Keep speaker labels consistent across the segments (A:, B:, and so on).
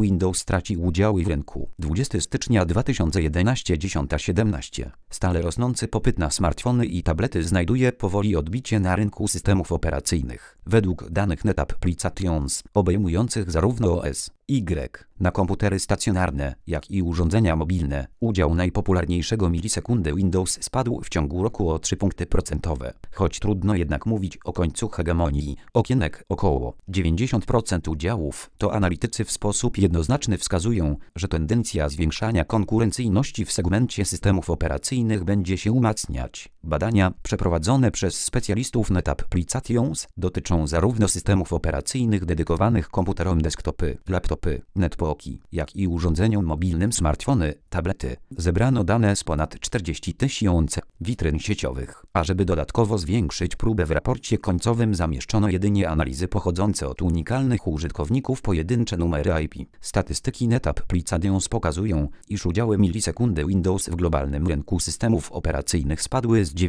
A: Windows traci udziały w rynku. 20 stycznia 2011 10:17. Stale rosnący popyt na smartfony i tablety znajduje powoli odbicie na rynku systemów operacyjnych. Według danych NetApplications, obejmujących zarówno OS, Y, na komputery stacjonarne, jak i urządzenia mobilne, udział najpopularniejszego milisekundy Windows spadł w ciągu roku o 3 punkty procentowe. Choć trudno jednak mówić o końcu hegemonii okienek, około 90% udziałów, to analitycy w sposób jednoznaczny wskazują, że tendencja zwiększania konkurencyjności w segmencie systemów operacyjnych będzie się umacniać. Badania przeprowadzone przez specjalistów NetApplications dotyczą zarówno systemów operacyjnych dedykowanych komputerom desktopy, laptopy, netbooki, jak i urządzeniom mobilnym smartfony, tablety. Zebrano dane z ponad 40 tysięcy witryn sieciowych, a żeby dodatkowo zwiększyć próbę w raporcie końcowym zamieszczono jedynie analizy pochodzące od unikalnych użytkowników pojedyncze numery IP. Statystyki NetApplications pokazują, iż udziały milisekundy Windows w globalnym rynku systemów operacyjnych spadły z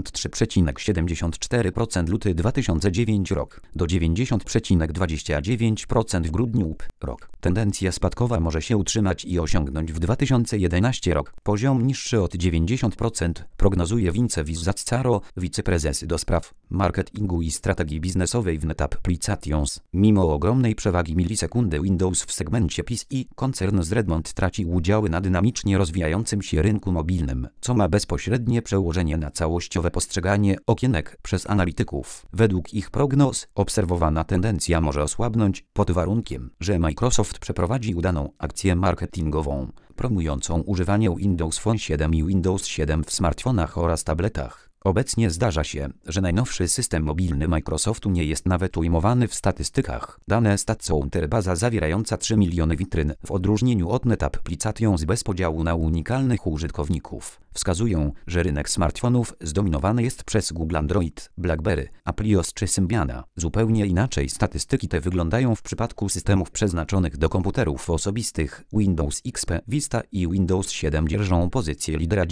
A: 93,74% luty 2009 rok do 90,29% w grudniu rok. Tendencja spadkowa może się utrzymać i osiągnąć w 2011 rok poziom niższy od 90%, prognozuje Vince Vizzazzaro, wiceprezes do spraw marketingu i strategii biznesowej w NetApplications. Mimo ogromnej przewagi milisekundy Windows w segmencie PC, koncern z Redmond traci udziały na dynamicznie rozwijającym się rynku mobilnym, co ma bezpośrednie przełożenie na całościowe postrzeganie okienek przez analityków. Według ich prognoz obserwowana tendencja może osłabnąć pod warunkiem, że Microsoft przeprowadzi udaną akcję marketingową promującą używanie Windows Phone 7 i Windows 7 w smartfonach oraz tabletach. Obecnie zdarza się, że najnowszy system mobilny Microsoftu nie jest nawet ujmowany w statystykach. Dane StatCounter, baza zawierająca 3 miliony witryn, w odróżnieniu od NetApplications bez podziału na unikalnych użytkowników, wskazują, że rynek smartfonów zdominowany jest przez Google Android, BlackBerry, Applios czy Symbiana. Zupełnie inaczej statystyki te wyglądają w przypadku systemów przeznaczonych do komputerów osobistych. Windows XP, Vista i Windows 7 dzierżą pozycję lidera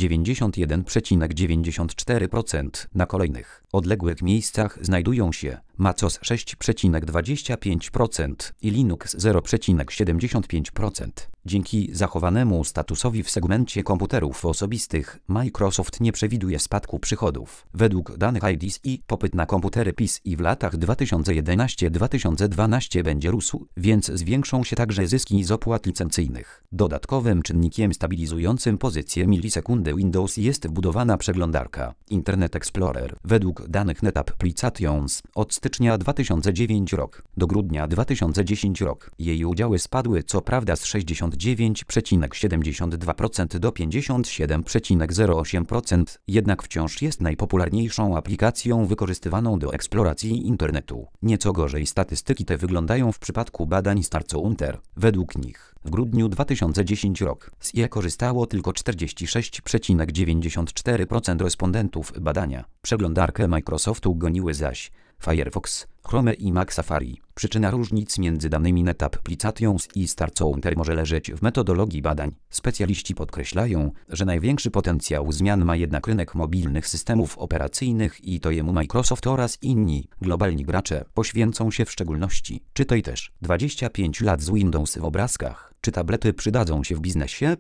A: 91,94%. Na kolejnych, odległych miejscach znajdują się MacOS 6,25% i Linux 0,75%. Dzięki zachowanemu statusowi w segmencie komputerów osobistych, Microsoft nie przewiduje spadku przychodów. Według danych IDC popyt na komputery PC w latach 2011-2012 będzie rósł, więc zwiększą się także zyski z opłat licencyjnych. Dodatkowym czynnikiem stabilizującym pozycję milisekundy Windows jest wbudowana przeglądarka Internet Explorer. Według danych NetApplications od stycznia 2009 rok do grudnia 2010 rok jej udziały spadły co prawda z 69,72% do 57,08%, jednak wciąż jest najpopularniejszą aplikacją wykorzystywaną do eksploracji internetu. Nieco gorzej statystyki te wyglądają w przypadku badań StatCounter. Według nich w grudniu 2010 rok z IE korzystało tylko 46,94% respondentów badania. Przeglądarkę Microsoftu goniły zaś Firefox, Chrome i Mac Safari. Przyczyna różnic między danymi NetApplications i StatCounter może leżeć w metodologii badań. Specjaliści podkreślają, że największy potencjał zmian ma jednak rynek mobilnych systemów operacyjnych i to jemu Microsoft oraz inni globalni gracze poświęcą się w szczególności. Czytaj też 25 lat z Windows w obrazkach. Czy tablety przydadzą się w biznesie?